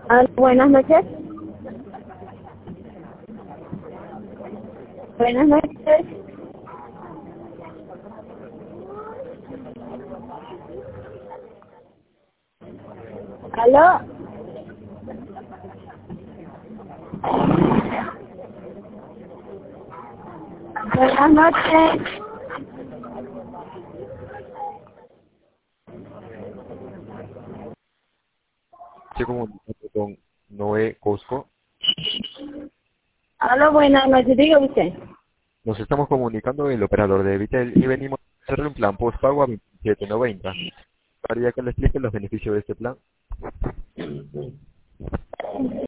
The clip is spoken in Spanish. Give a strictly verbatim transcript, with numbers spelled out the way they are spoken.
Ah, buenas noches. Buenas noches. ¿Aló? Buenas noches. Estoy comunicando con Noé Cosco. Aló, buenas noches. Diga usted. Nos estamos comunicando el operador de Vitel y venimos a hacerle un plan postpago a veintisiete noventa. Para que le explique los beneficios de este plan.